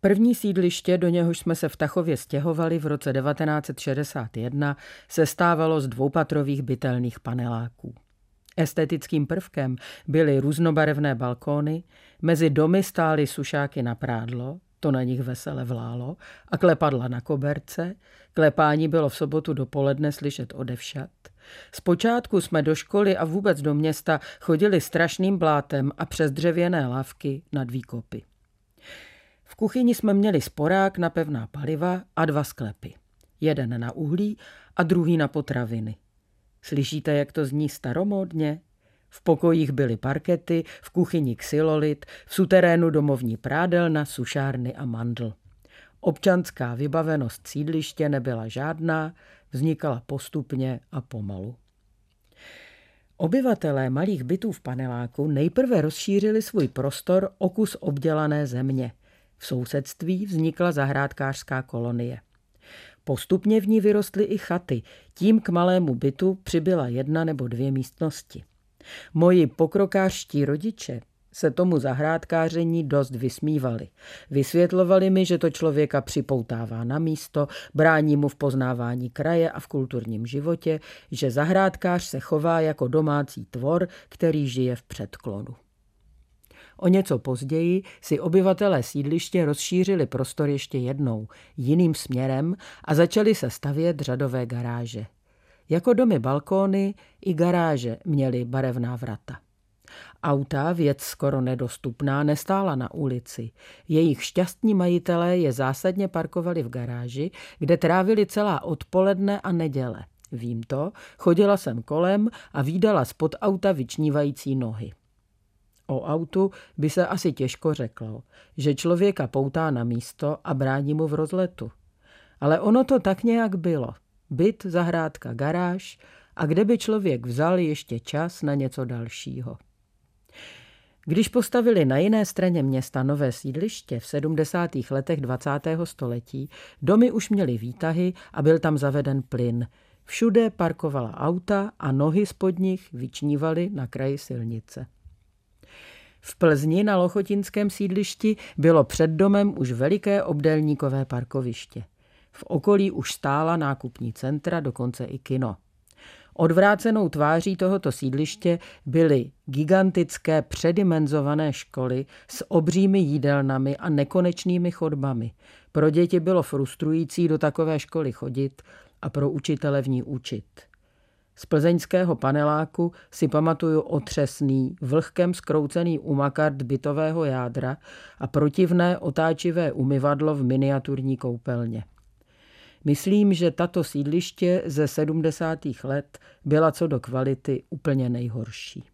První sídliště, do něhož jsme se v Tachově stěhovali v roce 1961, sestávalo z dvoupatrových bytelných paneláků. Estetickým prvkem byly různobarevné balkóny, mezi domy stály sušáky na prádlo, to na nich vesele vlálo, a klepadla na koberce. Klepání bylo v sobotu dopoledne slyšet odevšad. Zpočátku jsme do školy a vůbec do města chodili strašným blátem a přes dřevěné lávky nad výkopy. V kuchyni jsme měli sporák na pevná paliva a 2 sklepy. Jeden na uhlí a druhý na potraviny. Slyšíte, jak to zní staromódně? V pokojích byly parkety, v kuchyni xylolit, v suterénu domovní prádelna, sušárny a mandl. Občanská vybavenost sídliště nebyla žádná, vznikala postupně a pomalu. Obyvatelé malých bytů v paneláku nejprve rozšířili svůj prostor o kus obdělané země. V sousedství vznikla zahrádkářská kolonie. Postupně v ní vyrostly i chaty, tím k malému bytu přibyla 1 nebo 2 místnosti. Moji pokrokářští rodiče se tomu zahrádkáření dost vysmívali. Vysvětlovali mi, že to člověka připoutává na místo, brání mu v poznávání kraje a v kulturním životě, že zahrádkář se chová jako domácí tvor, který žije v předklonu. O něco později si obyvatelé sídliště rozšířili prostor ještě jednou, jiným směrem, a začali se stavět řadové garáže. Jako domy balkóny i garáže měly barevná vrata. Auta, věc skoro nedostupná, nestála na ulici. Jejich šťastní majitelé je zásadně parkovali v garáži, kde trávili celá odpoledne a neděle. Vím to, chodila jsem kolem a vídala spod auta vyčnívající nohy. O autu by se asi těžko řeklo, že člověka poutá na místo a brání mu v rozletu. Ale ono to tak nějak bylo. Byt, zahrádka, garáž, a kde by člověk vzal ještě čas na něco dalšího. Když postavili na jiné straně města nové sídliště v 70. letech 20. století, domy už měly výtahy a byl tam zaveden plyn. Všude parkovala auta a nohy spod nich vyčnívaly na kraji silnice. V Plzni na Lochotinském sídlišti bylo před domem už veliké obdélníkové parkoviště. V okolí už stála nákupní centra, dokonce i kino. Odvrácenou tváří tohoto sídliště byly gigantické předimenzované školy s obřími jídelnami a nekonečnými chodbami. Pro děti bylo frustrující do takové školy chodit a pro učitele v ní učit. Z plzeňského paneláku si pamatuju otřesný, vlhkem zkroucený umakart bytového jádra a protivné otáčivé umyvadlo v miniaturní koupelně. Myslím, že tato sídliště ze 70. let byla co do kvality úplně nejhorší.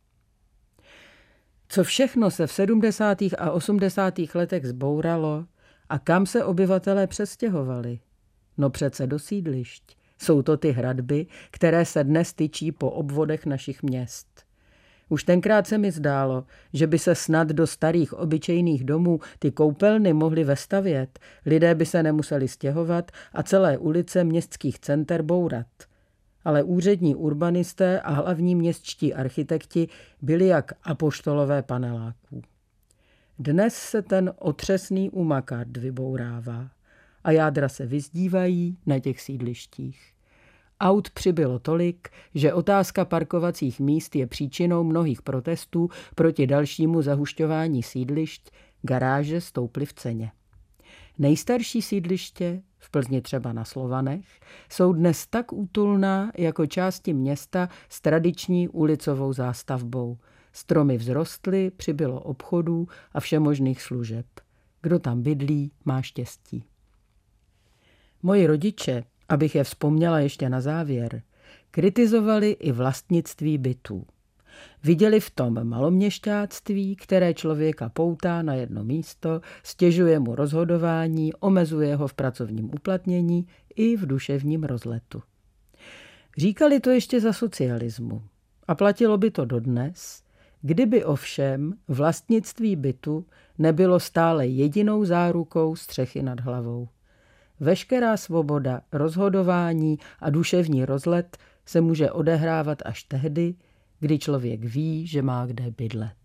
Co všechno se v 70. a 80. letech zbouralo a kam se obyvatelé přestěhovali? No přece do sídlišť. Jsou to ty hradby, které se dnes tyčí po obvodech našich měst. Už tenkrát se mi zdálo, že by se snad do starých obyčejných domů ty koupelny mohly vestavět, lidé by se nemuseli stěhovat a celé ulice městských center bourat. Ale úřední urbanisté a hlavní městští architekti byli jak apoštolové paneláků. Dnes se ten otřesný umakart vybourává a jádra se vyzdívají na těch sídlištích. Aut přibylo tolik, že otázka parkovacích míst je příčinou mnohých protestů proti dalšímu zahušťování sídlišť, garáže stouply v ceně. Nejstarší sídliště, v Plzni třeba na Slovanech, jsou dnes tak útulná jako části města s tradiční ulicovou zástavbou. Stromy vzrostly, přibylo obchodů a všemožných služeb. Kdo tam bydlí, má štěstí. Moji rodiče, abych je vzpomněla ještě na závěr, kritizovali i vlastnictví bytů. Viděli v tom maloměšťáctví, které člověka poutá na jedno místo, stěžuje mu rozhodování, omezuje ho v pracovním uplatnění i v duševním rozletu. Říkali to ještě za socialismu a platilo by to dodnes, kdyby ovšem vlastnictví bytu nebylo stále jedinou zárukou střechy nad hlavou. Veškerá svoboda, rozhodování a duševní rozlet se může odehrávat až tehdy, kdy člověk ví, že má kde bydlet.